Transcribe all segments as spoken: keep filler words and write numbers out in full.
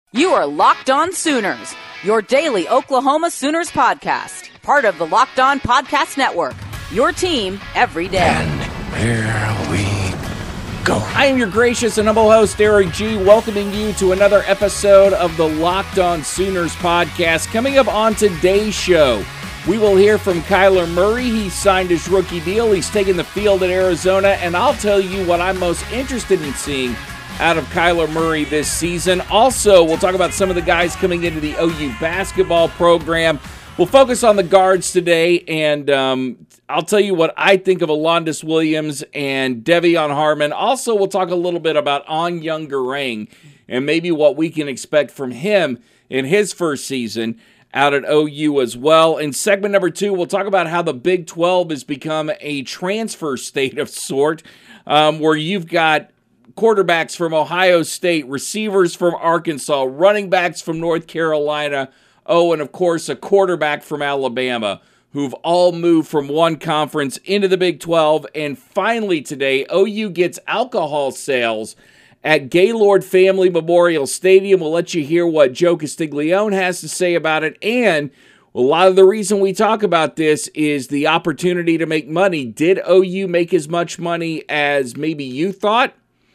You are Locked On Sooners, your daily Oklahoma Sooners podcast, part of the Locked On Podcast Network, your team every day. And here we go. I am your gracious and humble host, Eric G., welcoming you to another episode of the Locked On Sooners podcast. Coming up on today's show, we will hear from Kyler Murray. He signed his rookie deal. He's taking the field at Arizona, and I'll tell you what I'm most interested in seeing out of Kyler Murray this season. Also, we'll talk about some of the guys coming into the O U basketball program. We'll focus on the guards today, and um, I'll tell you what I think of Alondes Williams and De'Vion Harmon. Also, we'll talk a little bit about Anyang Garang and maybe what we can expect from him in his first season out at O U as well. In segment number two, we'll talk about how the Big twelve has become a transfer state of sort, um, where you've got quarterbacks from Ohio State, receivers from Arkansas, running backs from North Carolina, oh, and of course a quarterback from Alabama, who've all moved from one conference into the Big twelve. And finally today, O U gets alcohol sales at Gaylord Family Memorial Stadium. We'll let you hear what Joe Castiglione has to say about it. And a lot of the reason we talk about this is the opportunity to make money. Did O U make as much money as maybe you thought?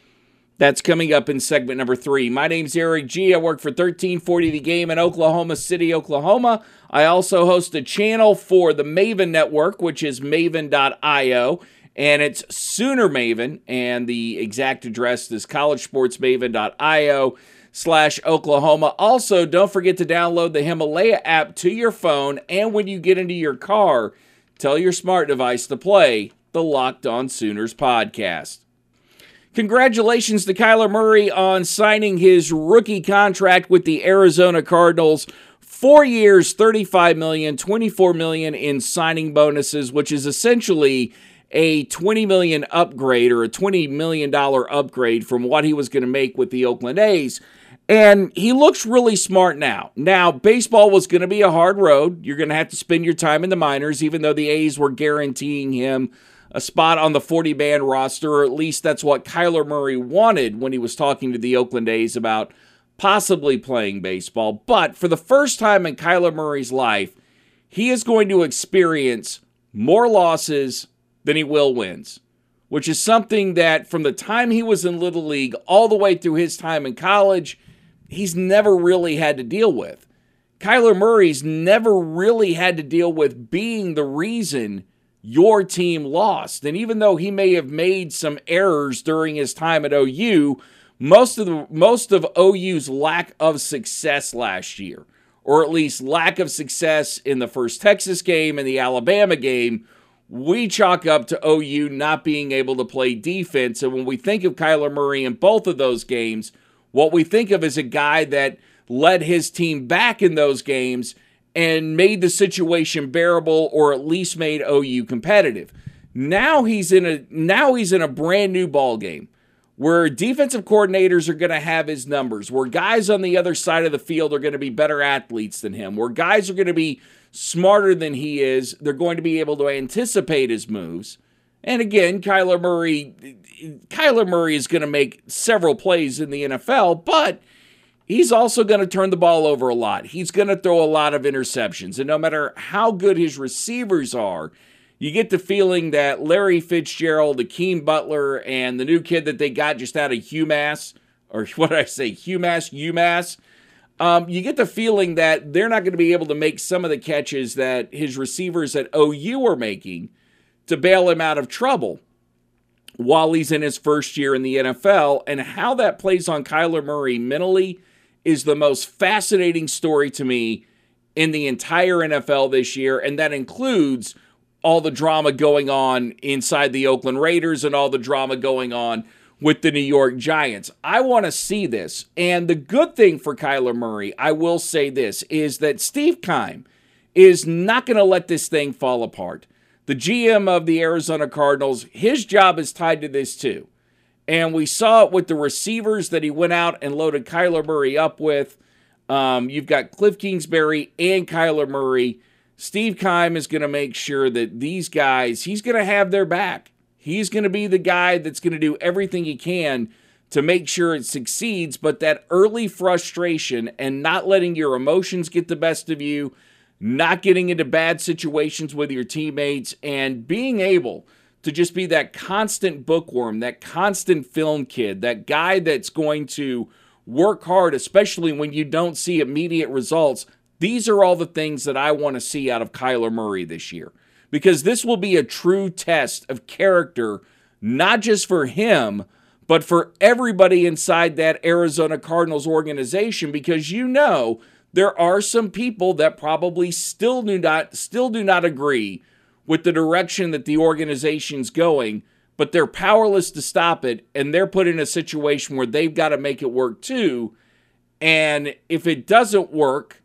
That's coming up in segment number three. My name's Eric G. I work for thirteen forty The Game in Oklahoma City, Oklahoma. I also host a channel for the Maven Network, which is maven dot io, and it's Sooner Maven, and the exact address is collegesportsmaven dot io slash Oklahoma. Also, don't forget to download the Himalaya app to your phone, and when you get into your car, tell your smart device to play the Locked On Sooners podcast. Congratulations to Kyler Murray on signing his rookie contract with the Arizona Cardinals. Four years, thirty-five million dollars, twenty-four million dollars in signing bonuses, which is essentially a twenty million dollars upgrade or a twenty million dollars upgrade from what he was going to make with the Oakland A's. And he looks really smart now. Now, baseball was going to be a hard road. You're going to have to spend your time in the minors, even though the A's were guaranteeing him a spot on the forty-man roster, or at least that's what Kyler Murray wanted when he was talking to the Oakland A's about possibly playing baseball. But for the first time in Kyler Murray's life, he is going to experience more losses than he will wins, which is something that from the time he was in Little League all the way through his time in college, he's never really had to deal with. Kyler Murray's never really had to deal with being the reason your team lost. And even though he may have made some errors during his time at O U, most of the most of O U's lack of success last year, or at least lack of success in the first Texas game and the Alabama game, we chalk up to O U not being able to play defense. And when we think of Kyler Murray in both of those games, what we think of is a guy that led his team back in those games and made the situation bearable, or at least made O U competitive. Now he's in a now he's in a brand new ball game where defensive coordinators are going to have his numbers, where guys on the other side of the field are going to be better athletes than him, where guys are going to be smarter than he is. They're going to be able to anticipate his moves. And again, Kyler Murray, Kyler Murray is going to make several plays in the N F L, but he's also going to turn the ball over a lot. He's going to throw a lot of interceptions. And no matter how good his receivers are, you get the feeling that Larry Fitzgerald, Akeem Butler, and the new kid that they got just out of UMass, or what did I say, UMass, UMass, um, you get the feeling that they're not going to be able to make some of the catches that his receivers at O U are making to bail him out of trouble while he's in his first year in the N F L. And how that plays on Kyler Murray mentally is the most fascinating story to me in the entire N F L this year, and that includes all the drama going on inside the Oakland Raiders and all the drama going on with the New York Giants. I want to see this, and the good thing for Kyler Murray, I will say this, is that Steve Keim is not going to let this thing fall apart. The G M of the Arizona Cardinals, his job is tied to this too. And we saw it with the receivers that he went out and loaded Kyler Murray up with. Um, you've got Cliff Kingsbury and Kyler Murray. Steve Keim is going to make sure that these guys, he's going to have their back. He's going to be the guy that's going to do everything he can to make sure it succeeds, but that early frustration and not letting your emotions get the best of you, not getting into bad situations with your teammates, and being able to just be that constant bookworm, that constant film kid, that guy that's going to work hard, especially when you don't see immediate results. These are all the things that I want to see out of Kyler Murray this year, because this will be a true test of character, not just for him, but for everybody inside that Arizona Cardinals organization, because you know there are some people that probably still do not still do not agree with the direction that the organization's going, but they're powerless to stop it, and they're put in a situation where they've got to make it work too. And if it doesn't work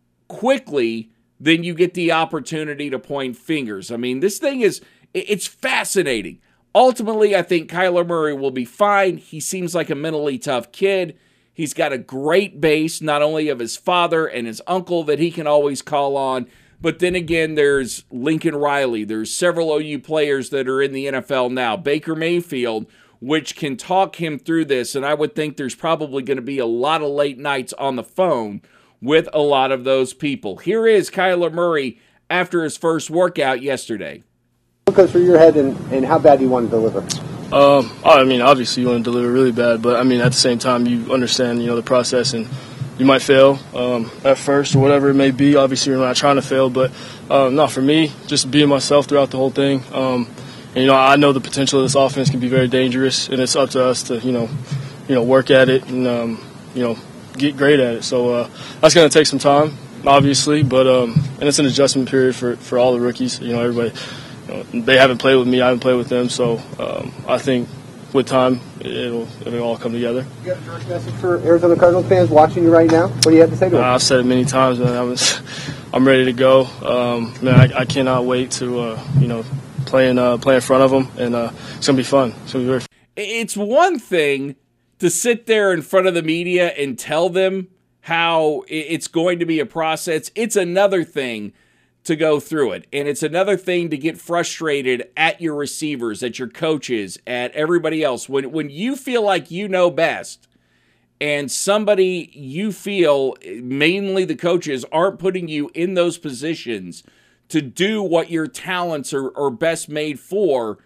quickly, then you get the opportunity to point fingers. I mean, this thing is, it's fascinating. Ultimately, I think Kyler Murray will be fine. He seems like a mentally tough kid. He's got a great base, not only of his father and his uncle that he can always call on, but then again, there's Lincoln Riley. There's several O U players that are in the N F L now. Baker Mayfield, which can talk him through this, and I would think there's probably going to be a lot of late nights on the phone with a lot of those people. Here is Kyler Murray after his first workout yesterday. What goes through your head, and, and how bad do you want to deliver? Um, I mean, obviously you want to deliver really bad, but I mean, at the same time, you understand, you know, the process, and you might fail um, at first or whatever it may be. Obviously, you're not trying to fail, but um, not for me. Just being myself throughout the whole thing. Um, and, you know, I know the potential of this offense can be very dangerous, and it's up to us to, you know, you know, work at it and, um, you know, get great at it. So uh, that's going to take some time, obviously, but um, and it's an adjustment period for, for all the rookies. You know, everybody. You know, they haven't played with me, I haven't played with them, so um, I think with time it'll it'll all come together. You got a direct message for Arizona Cardinals fans watching you right now? What do you have to say to them? Uh, I've said it many times, man. I was, I'm ready to go. Um, man, I, I cannot wait to uh, you know play in uh, play in front of them, and uh, it's gonna be fun. It's gonna be very fun. It's one thing to sit there in front of the media and tell them how it's going to be a process. It's another thing to go through it. And it's another thing to get frustrated at your receivers, at your coaches, at everybody else. When when you feel like you know best and somebody you feel, mainly the coaches, aren't putting you in those positions to do what your talents are, are best made for,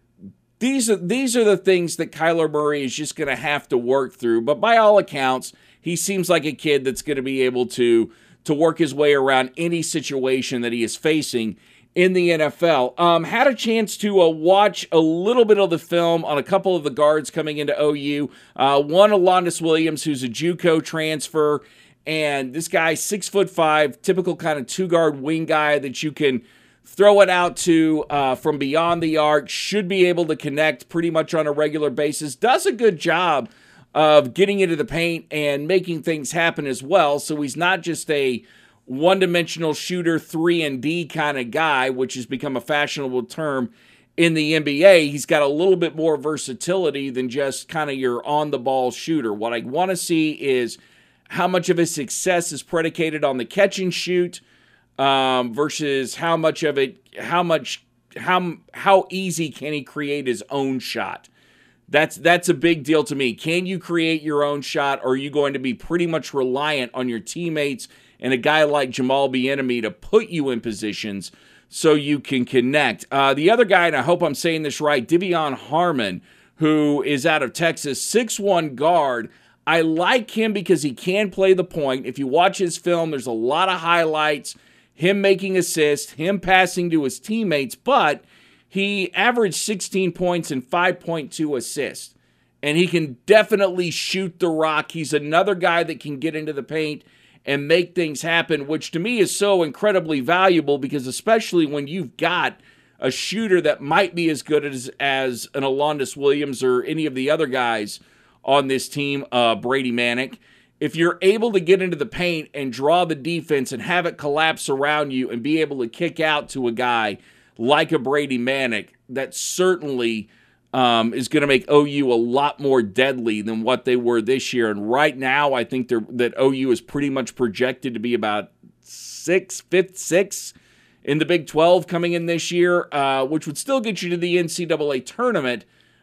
these are, these are the things that Kyler Murray is just going to have to work through. But by all accounts, he seems like a kid that's going to be able to to work his way around any situation that he is facing in the N F L. Um, had a chance to uh, watch a little bit of the film on a couple of the guards coming into O U. Uh, one, Alondes Williams, who's a JUCO transfer, and this guy, six foot five, typical kind of two-guard wing guy that you can throw it out to uh, from beyond the arc, should be able to connect pretty much on a regular basis, does a good job of getting into the paint and making things happen as well. So he's not just a one-dimensional shooter, three and D kind of guy, which has become a fashionable term in the N B A. He's got a little bit more versatility than just kind of your on-the-ball shooter. What I want to see is how much of his success is predicated on the catch and shoot um, versus how much of it, how much, how how easy can he create his own shot. That's that's a big deal to me. Can you create your own shot, or are you going to be pretty much reliant on your teammates and a guy like Jamal Bieniemy to put you in positions so you can connect? Uh, the other guy, and I hope I'm saying this right, De'Vion Harmon, who is out of Texas, six one guard. I like him because he can play the point. If you watch his film, there's a lot of highlights, him making assists, him passing to his teammates, but he averaged sixteen points and five point two assists, and he can definitely shoot the rock. He's another guy that can get into the paint and make things happen, which to me is so incredibly valuable, because especially when you've got a shooter that might be as good as, as an Alondes Williams or any of the other guys on this team, uh, Brady Manek, if you're able to get into the paint and draw the defense and have it collapse around you and be able to kick out to a guy like a Brady Manek, that certainly um, is going to make O U a lot more deadly than what they were this year. And right now, I think that O U is pretty much projected to be about sixth, fifth, sixth in the Big twelve coming in this year, uh, which would still get you to the N C double A tournament.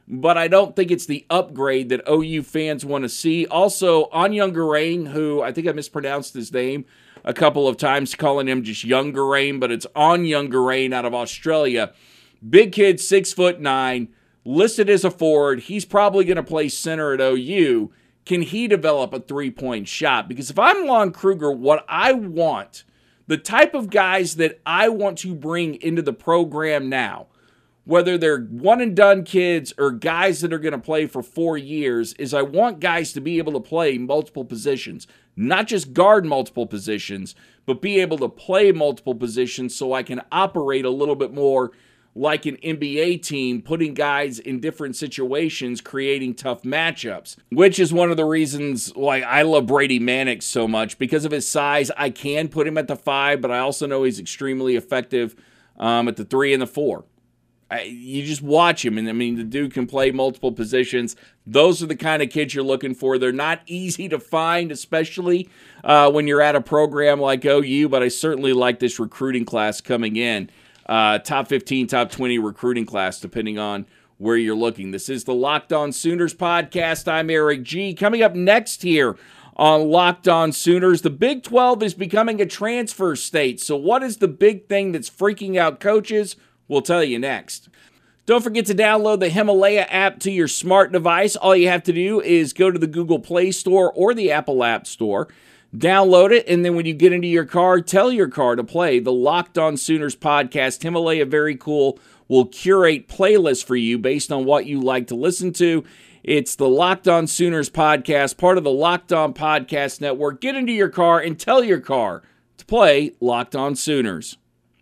but I don't think it's the upgrade that O U fans want to see. Also, Onyungarain, who I think I mispronounced his name a couple of times, calling him just Youngarain, but it's Onyungarain out of Australia. Big kid, six foot nine, listed as a forward. He's probably going to play center at O U. Can he develop a three-point shot? Because if I'm Lon Kruger, what I want, the type of guys that I want to bring into the program now, whether they're one-and-done kids or guys that are going to play for four years, is I want guys to be able to play multiple positions. Not just guard multiple positions, but be able to play multiple positions so I can operate a little bit more like an N B A team, putting guys in different situations, creating tough matchups, which is one of the reasons why I love Brady Mannix so much. Because of his size, I can put him at the five, but I also know he's extremely effective um, at the three and the four. I, you just watch him, and I mean, the dude can play multiple positions. Those are the kind of kids you're looking for. They're not easy to find, especially uh, when you're at a program like O U, but I certainly like this recruiting class coming in. Uh, top fifteen, top twenty recruiting class, depending on where you're looking. This is the Locked On Sooners podcast. I'm Eric G. Coming up next here on Locked On Sooners, the Big twelve is becoming a transfer state. So what is the big thing that's freaking out coaches? We'll tell you next. Don't forget to download the Himalaya app to your smart device. All you have to do is go to the Google Play Store or the Apple App Store. Download it, and then when you get into your car, tell your car to play the Locked On Sooners podcast. Himalaya, very cool, will curate playlists for you based on what you like to listen to. It's the Locked On Sooners podcast, part of the Locked On Podcast Network. Get into your car and tell your car to play Locked On Sooners.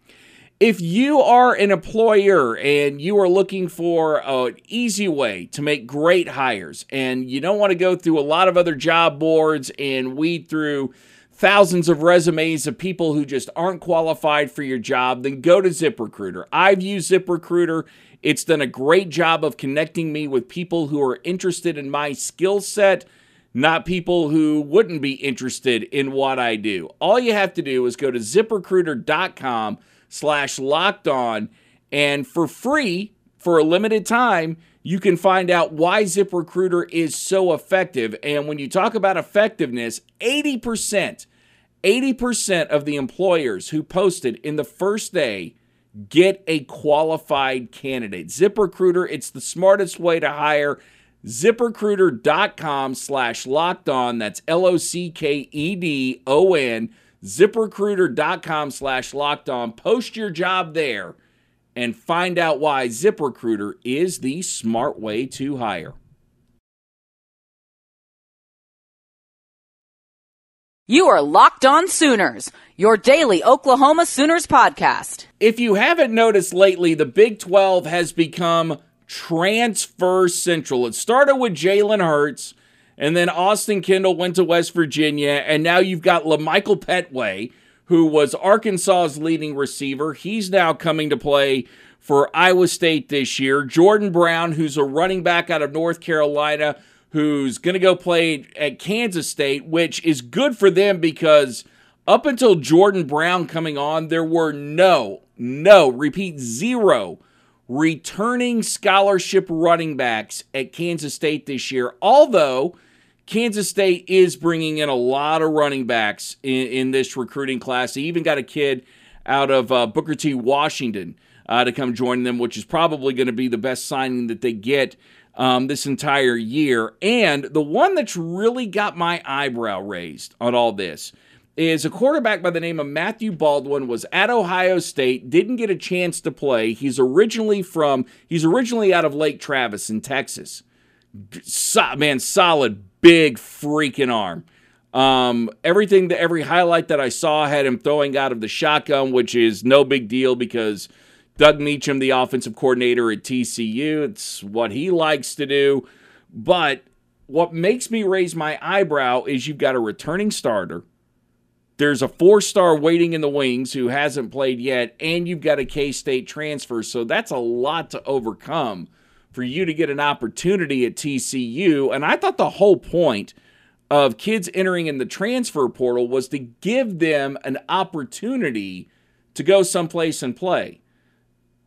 If you are an employer and you are looking for an easy way to make great hires and you don't want to go through a lot of other job boards and weed through thousands of resumes of people who just aren't qualified for your job, then go to ZipRecruiter. I've used ZipRecruiter. It's done a great job of connecting me with people who are interested in my skill set, not people who wouldn't be interested in what I do. All you have to do is go to ZipRecruiter.com slash locked on, and for free, for a limited time, you can find out why ZipRecruiter is so effective. And when you talk about effectiveness, eighty percent, eighty percent of the employers who posted in the first day get a qualified candidate. ZipRecruiter, it's the smartest way to hire. ZipRecruiter.com slash locked on. That's L O C K E D O N. ZipRecruiter.com slash locked on. Post your job there and find out why ZipRecruiter is the smart way to hire. You are Locked On Sooners, your daily Oklahoma Sooners podcast. If you haven't noticed lately, the Big twelve has become transfer central. It started with Jalen Hurts, and then Austin Kendall went to West Virginia, and now you've got LaMichael Petway, who was Arkansas's leading receiver. He's now coming to play for Iowa State this year. Jordan Brown, who's a running back out of North Carolina, who's going to go play at Kansas State, which is good for them because up until Jordan Brown coming on, there were no, no, repeat, zero returning scholarship running backs at Kansas State this year, although Kansas State is bringing in a lot of running backs in, in this recruiting class. They even got a kid out of uh, Booker T. Washington uh, to come join them, which is probably going to be the best signing that they get um, this entire year. And the one that's really got my eyebrow raised on all this is a quarterback by the name of Matthew Baldwin was at Ohio State, didn't get a chance to play. He's originally from, he's originally out of Lake Travis in Texas. So, man, solid, big freaking arm. Um, everything, that every highlight that I saw had him throwing out of the shotgun, which is no big deal because Doug Meacham, the offensive coordinator at T C U, it's what he likes to do. But what makes me raise my eyebrow is you've got a returning starter. There's a four-star waiting in the wings who hasn't played yet, and you've got a K-State transfer. So that's a lot to overcome for you to get an opportunity at T C U. And I thought the whole point of kids entering in the transfer portal was to give them an opportunity to go someplace and play.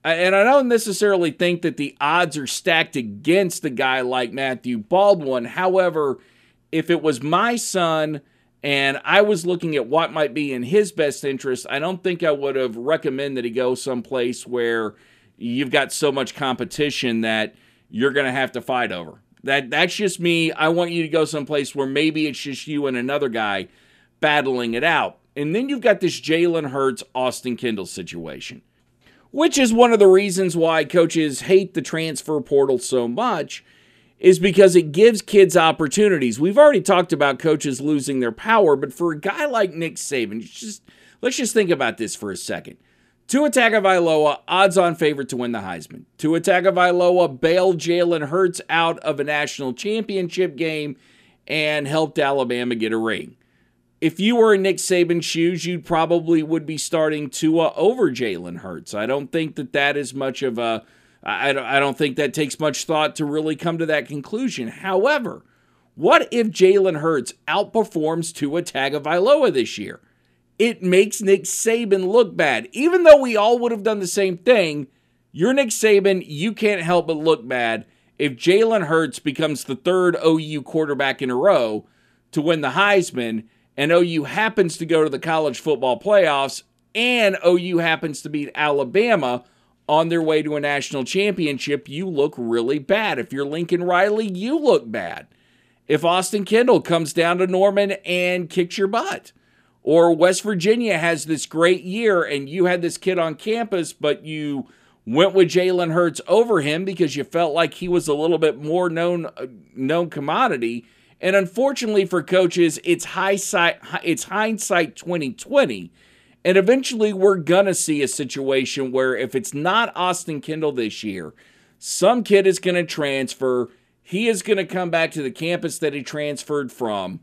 And I don't necessarily think that the odds are stacked against a guy like Matthew Baldwin. However, if it was my son and I was looking at what might be in his best interest, I don't think I would have recommended he go someplace where you've got so much competition that you're going to have to fight over. That That's just me. I want you to go someplace where maybe it's just you and another guy battling it out. And then you've got this Jalen Hurts, Austin Kendall situation, which is one of the reasons why coaches hate the transfer portal so much, is because it gives kids opportunities. We've already talked about coaches losing their power, but for a guy like Nick Saban, just let's just think about this for a second. Tua Tagovailoa, odds-on favorite to win the Heisman. Tua Tagovailoa bailed Jalen Hurts out of a national championship game and helped Alabama get a ring. If you were in Nick Saban's shoes, you probably would be starting Tua over Jalen Hurts. I don't think that that is much of a, I don't, I don't think that takes much thought to really come to that conclusion. However, what if Jalen Hurts outperforms Tua Tagovailoa this year? It makes Nick Saban look bad. Even though we all would have done the same thing, you're Nick Saban, you can't help but look bad if Jalen Hurts becomes the third O U quarterback in a row to win the Heisman, and O U happens to go to the college football playoffs, and O U happens to beat Alabama on their way to a national championship. You look really bad. If you're Lincoln Riley, you look bad. If Austin Kendall comes down to Norman and kicks your butt, or West Virginia has this great year and you had this kid on campus, but you went with Jalen Hurts over him because you felt like he was a little bit more known, known commodity. And unfortunately for coaches, it's hindsight, it's hindsight twenty twenty. And eventually we're going to see a situation where if it's not Austin Kendall this year, some kid is going to transfer. He is going to come back to the campus that he transferred from,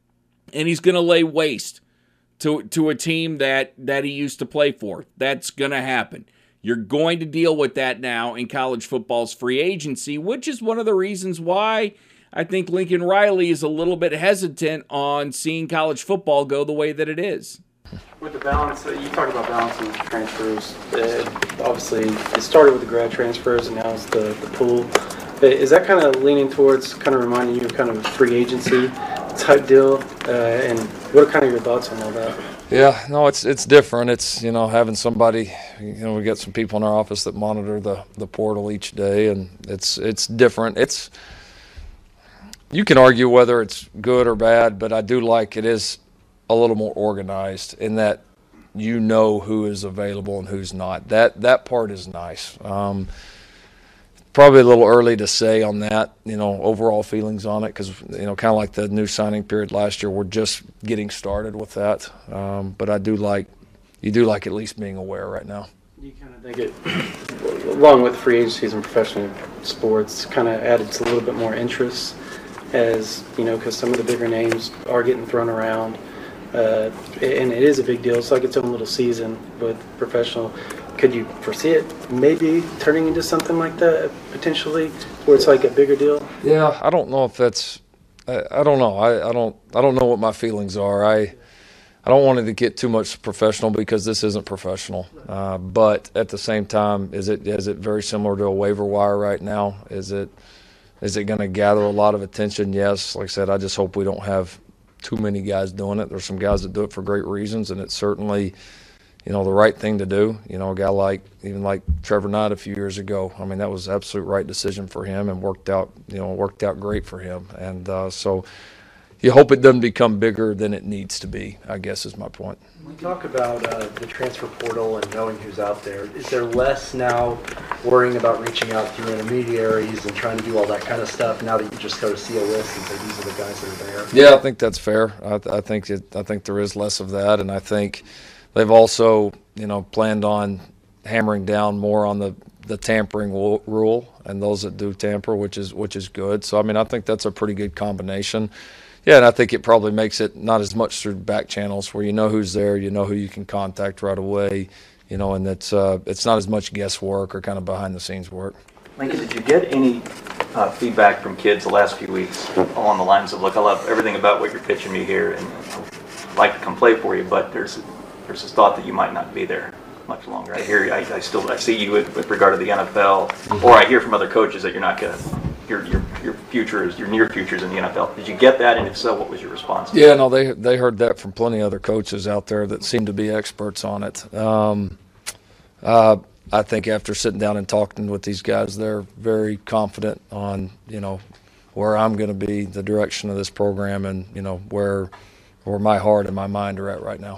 and he's going to lay waste to, to a team that, that he used to play for. That's going to happen. You're going to deal with that now in college football's free agency, which is one of the reasons why I think Lincoln Riley is a little bit hesitant on seeing college football go the way that it is. With the balance, you talk about balancing transfers. Uh, obviously, it started with the grad transfers, and now it's the, the pool. Is that kind of leaning towards kind of reminding you of kind of a free agency type deal? Uh, and what are kind of your thoughts on all that? Yeah, no, it's it's different. It's, you know, having somebody, you know, we got some people in our office that monitor the, the portal each day, and it's it's different. It's you can argue whether it's good or bad, but I do like it is a little more organized in that you know who is available and who's not. That that part is nice. Um, probably a little early to say on that, you know, overall feelings on it, because, you know, kind of like the new signing period last year, we're just getting started with that. Um, but I do like, you do like at least being aware right now. You kind of think it, along with free agencies and professional sports, kind of added to a little bit more interest, as, you know, because some of the bigger names are getting thrown around. Uh, and it is a big deal. It's like its own little season with professional. Could you foresee it maybe turning into something like that potentially, where it's like a bigger deal? Yeah, I don't know if that's. I, I don't know. I, I don't. I don't know what my feelings are. I. I don't want it to get too much professional because this isn't professional. Uh, but at the same time, is it is it very similar to a waiver wire right now? Is it is it going to gather a lot of attention? Yes. Like I said, I just hope we don't have too many guys doing it. There's some guys that do it for great reasons, and it's certainly, you know, the right thing to do. You know, a guy like, even like Trevor Knight a few years ago, I mean, that was the absolute right decision for him and worked out, you know, worked out great for him. And uh, so you hope it doesn't become bigger than it needs to be, I guess is my point. We talk about uh, the transfer portal and knowing who's out there. Is there less now worrying about reaching out through intermediaries and trying to do all that kind of stuff now that you just go to see a list and say these are the guys that are there? Yeah, I think that's fair. I, I think it, I think there is less of that, and I think they've also, you know, planned on hammering down more on the, the tampering rule and those that do tamper, which is which is good. So I mean, I think that's a pretty good combination. Yeah, and I think it probably makes it not as much through back channels where you know who's there, you know who you can contact right away, you know, and it's uh, it's not as much guesswork or kind of behind the scenes work. Lincoln, did you get any uh, feedback from kids the last few weeks along the lines of, look, I love everything about what you're pitching me here, and I'd like to come play for you, but there's there's this thought that you might not be there much longer. I hear, I, I still, I see you with, with regard to the N F L, mm-hmm. or I hear from other coaches that you're not going to, your your your future is, your near future is in the N F L. Did you get that? And if so, what was your response? Yeah, no, they they heard that from plenty of other coaches out there that seem to be experts on it. Um, uh, I think after sitting down and talking with these guys, they're very confident on, you know, where I'm going to be, the direction of this program, and, you know, where where my heart and my mind are at right now.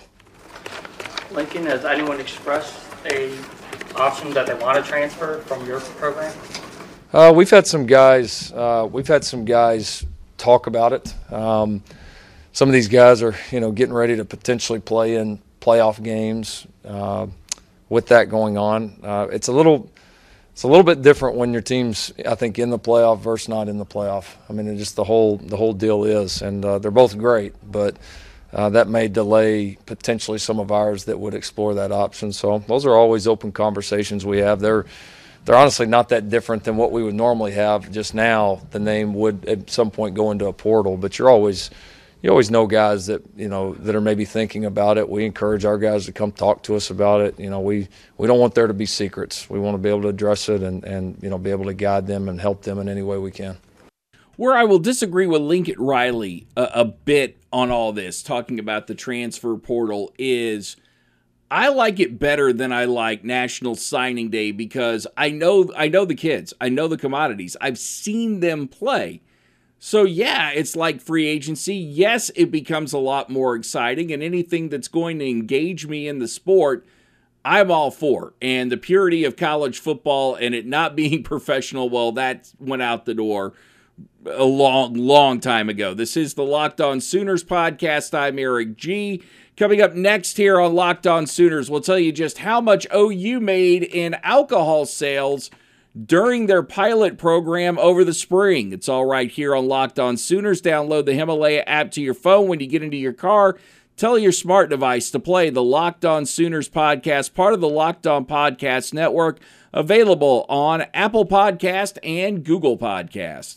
Lincoln, has anyone expressed a option that they want to transfer from your program? Uh, we've had some guys. Uh, we've had some guys talk about it. Um, some of these guys are, you know, getting ready to potentially play in playoff games. Uh, with that going on, uh, it's a little, it's a little bit different when your team's, I think, in the playoff versus not in the playoff. I mean, it just the whole the whole deal is, and uh, they're both great, but uh, that may delay potentially some of ours that would explore that option. So those are always open conversations we have. They're they're honestly not that different than what we would normally have. Just now, the name would at some point go into a portal, but you're always you always know guys that, you know, that are maybe thinking about it. We encourage our guys to come talk to us about it. You know, we, we don't want there to be secrets. We want to be able to address it and, and, you know, be able to guide them and help them in any way we can. Where I will disagree with Lincoln Riley a, a bit on all this, talking about the transfer portal, is I like it better than I like National Signing Day because I know I know the kids. I know the commodities. I've seen them play. So, yeah, it's like free agency. Yes, it becomes a lot more exciting, and anything that's going to engage me in the sport, I'm all for. And the purity of college football and it not being professional, well, that went out the door a long, long time ago. This is the Locked On Sooners podcast. I'm Eric G. Coming up next here on Locked On Sooners, we'll tell you just how much O U made in alcohol sales during their pilot program over the spring. It's all right here on Locked On Sooners. Download the Himalaya app to your phone when you get into your car. Tell your smart device to play the Locked On Sooners podcast, part of the Locked On Podcast Network, available on Apple Podcast and Google Podcast.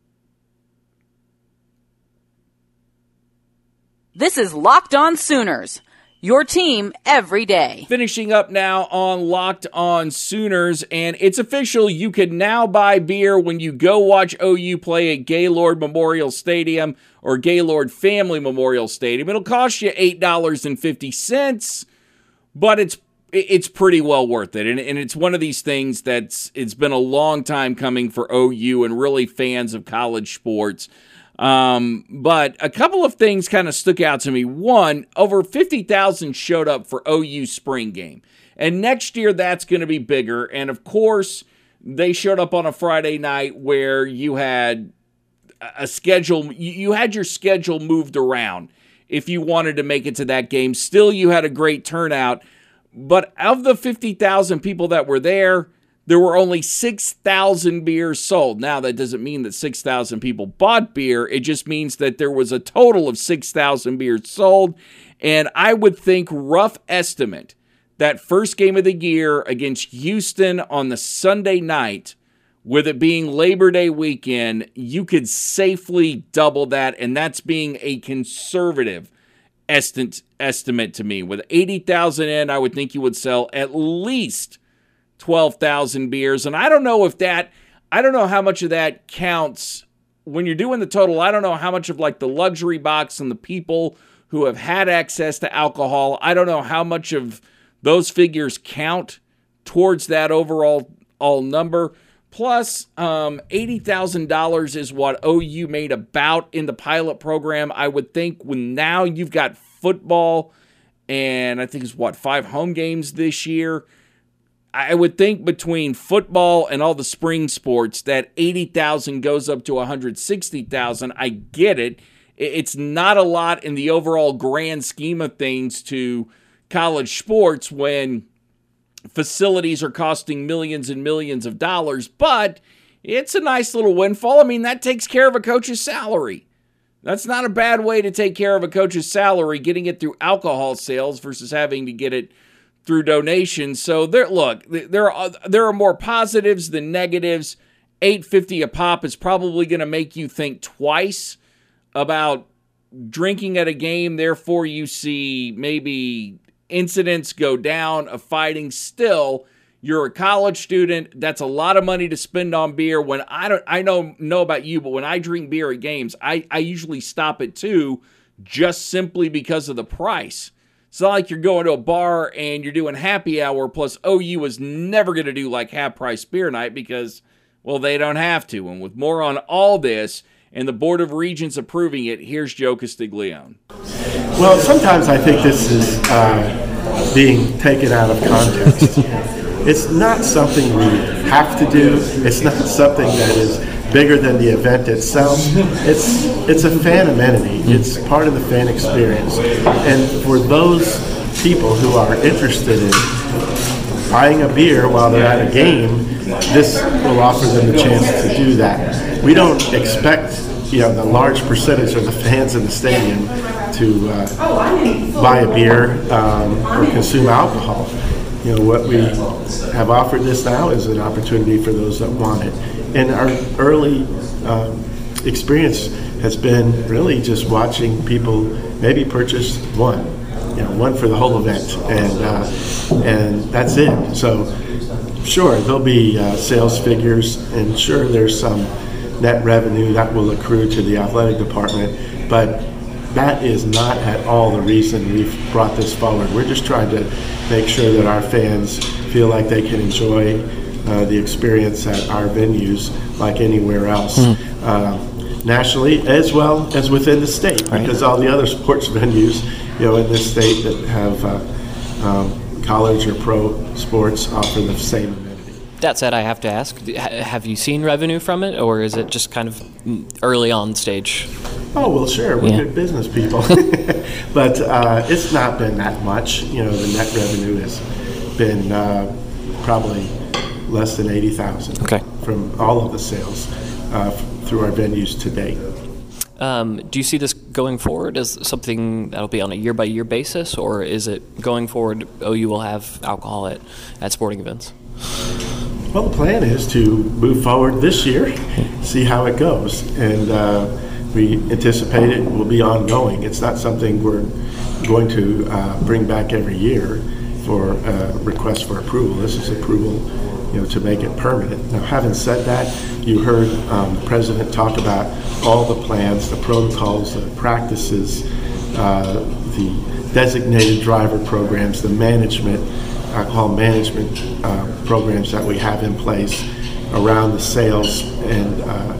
This is Locked On Sooners, your team every day. Finishing up now on Locked On Sooners, and it's official. You can now buy beer when you go watch O U play at Gaylord Memorial Stadium or Gaylord Family Memorial Stadium. It'll cost you eight dollars and fifty cents, but it's it's pretty well worth it. And, and it's one of these things that's it's been a long time coming for O U and really fans of college sports. Um, but a couple of things kind of stuck out to me. One, over fifty thousand showed up for O U spring game. And next year that's going to be bigger. And of course, they showed up on a Friday night where you had a schedule, you had your schedule moved around if you wanted to make it to that game. Still, you had a great turnout. But of the fifty thousand people that were there, there were only six thousand beers sold. Now, that doesn't mean that six thousand people bought beer. It just means that there was a total of six thousand beers sold. And I would think, rough estimate, that first game of the year against Houston on the Sunday night, with it being Labor Day weekend, you could safely double that. And that's being a conservative estimate, estimate to me. With eighty thousand in, I would think you would sell at least twelve thousand beers. And I don't know if that, I don't know how much of that counts when you're doing the total. I don't know how much of like the luxury box and the people who have had access to alcohol, I don't know how much of those figures count towards that overall all number. Plus, um, eighty thousand dollars is what O U made about in the pilot program. I would think when now you've got football and I think it's what, five home games this year. I would think between football and all the spring sports that eighty thousand goes up to one hundred sixty thousand. I get it. It's not a lot in the overall grand scheme of things to college sports when facilities are costing millions and millions of dollars, but it's a nice little windfall. I mean, that takes care of a coach's salary. That's not a bad way to take care of a coach's salary, getting it through alcohol sales versus having to get it through donations. So there, look, there are there are more positives than negatives. eight fifty a pop is probably going to make you think twice about drinking at a game. Therefore, you see maybe incidents go down of fighting, still, you're a college student. That's a lot of money to spend on beer. When I don't, I know know about you, but when I drink beer at games, I, I usually stop at two just simply because of the price. It's not like you're going to a bar and you're doing happy hour, plus O U is never going to do like half-price beer night because, well, they don't have to. And with more on all this and the Board of Regents approving it, here's Joe Castiglione. Well, sometimes I think this is uh, being taken out of context. It's not something we have to do. It's not something that is bigger than the event itself. It's it's a fan amenity. It's part of the fan experience. And for those people who are interested in buying a beer while they're at a game, this will offer them the chance to do that. We don't expect, you know, the large percentage of the fans in the stadium to uh, buy a beer um, or consume alcohol. You know, what we have offered this now is an opportunity for those that want it. And our early um, experience has been really just watching people maybe purchase one, you know, one for the whole event, and uh, and that's it. So, sure, there'll be uh, sales figures, and sure, there's some net revenue that will accrue to the athletic department, but that is not at all the reason we've brought this forward. We're just trying to make sure that our fans feel like they can enjoy uh, the experience at our venues like anywhere else, mm. uh, nationally as well as within the state, right. Because all the other sports venues, you know, in this state that have uh, um, college or pro sports offer the same amenity. That said, I have to ask, have you seen revenue from it, or is it just kind of early on stage? Oh, well, sure. We're yeah. good business people. But uh, it's not been that much. You know, the net revenue has been uh, probably less than eighty thousand dollars okay. from all of the sales uh, f- through our venues to date. Um, do you see this going forward as something that'll be on a year-by-year basis, or is it going forward, O U will have alcohol at, at sporting events? Well, the plan is to move forward this year, see how it goes, and uh, we anticipate it will be ongoing. It's not something we're going to uh, bring back every year for a request for approval. This is approval, you know, to make it permanent. Now, having said that, you heard um, the president talk about all the plans, the protocols, the practices, uh, the designated driver programs, the management, alcohol management uh, programs that we have in place around the sales and uh,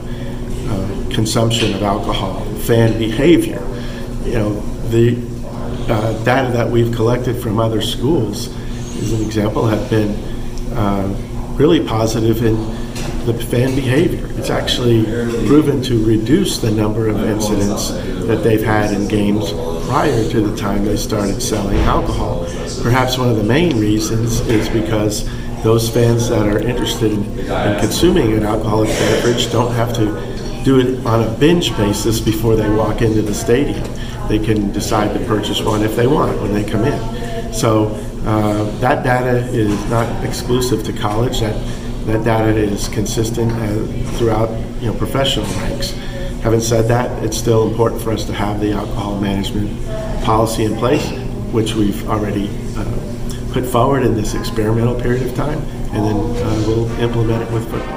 uh, consumption of alcohol, fan behavior. You know, the uh, data that we've collected from other schools, as an example, have been uh, really positive in the fan behavior. It's actually proven to reduce the number of incidents that they've had in games prior to the time they started selling alcohol. Perhaps one of the main reasons is because those fans that are interested in, in consuming an alcoholic beverage don't have to do it on a binge basis before they walk into the stadium. They can decide to purchase one if they want when they come in. So uh, that data is not exclusive to college. That that data is consistent uh, throughout, you know, professional ranks. Having said that, it's still important for us to have the alcohol management policy in place, which we've already uh, put forward in this experimental period of time, and then uh, we'll implement it with football.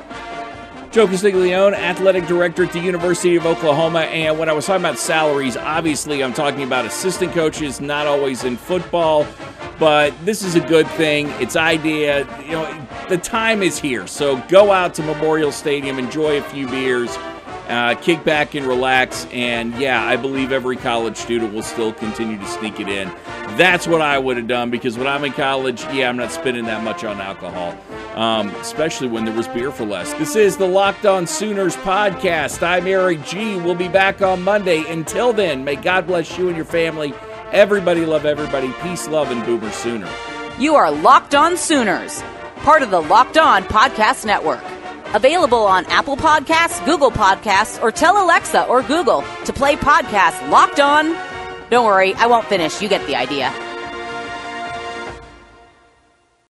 Joe Castiglione, athletic director at the University of Oklahoma, and when I was talking about salaries, obviously I'm talking about assistant coaches, not always in football, but this is a good thing. It's idea, you know, the time is here, so go out to Memorial Stadium, enjoy a few beers, uh, kick back and relax, and yeah, I believe every college student will still continue to sneak it in. That's what I would have done, because when I'm in college, yeah, I'm not spending that much on alcohol. Um, especially when there was beer for less. This is the Locked On Sooners podcast. I'm Eric G. We'll be back on Monday. Until then, may God bless you and your family. Everybody love everybody. Peace, love, and Boomer Sooner. You are Locked On Sooners, part of the Locked On Podcast Network. Available on Apple Podcasts, Google Podcasts, or tell Alexa or Google to play podcast Locked On. Don't worry, I won't finish. You get the idea.